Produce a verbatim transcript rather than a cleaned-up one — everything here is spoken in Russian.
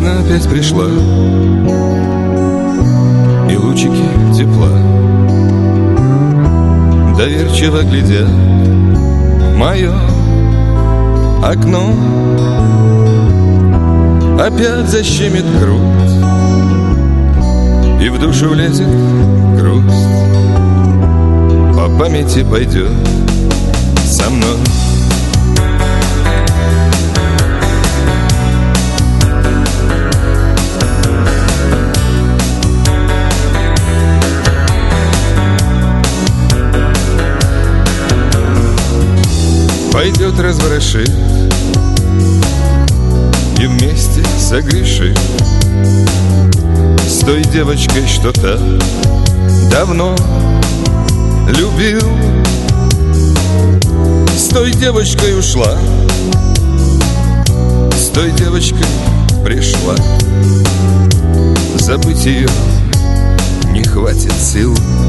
Весна опять пришла, и лучики тепла доверчиво глядят в мое окно. Опять защемит грудь, и в душу влезет грусть. По памяти пойдет со мной. Пойдет, разворошит и вместе согрешит с той девочкой, что так давно любил. С той девочкой ушла, с той девочкой пришла. Забыть ее не хватит сил.